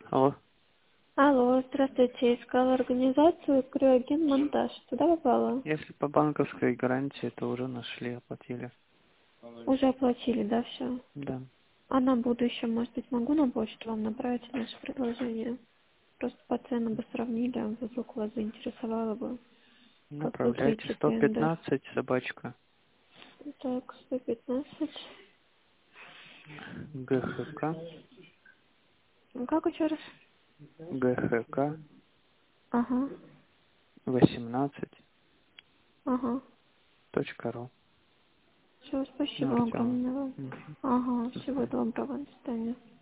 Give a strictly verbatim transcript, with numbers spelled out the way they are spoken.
Алло. Алло, здравствуйте. Искала организацию Крёгин Монтаж. Туда попала? Если по банковской гарантии, то уже нашли, оплатили. Уже оплатили, да, все? Да. А на будущее, может быть, могу на почту вам направить наше предложение? Просто по ценам бы сравнили, а вдруг вас заинтересовало бы. Как вы Направляйте видите, сто тендер. пятнадцать, собачка. Так, сто пятнадцать. ГХК. Ну как еще раз? ГХК. Ага, восемнадцать. ага. Точка ру. Все, спасибо Артема. огромное вам. Мгм. Ага, До всего свидания. доброго. До свидания.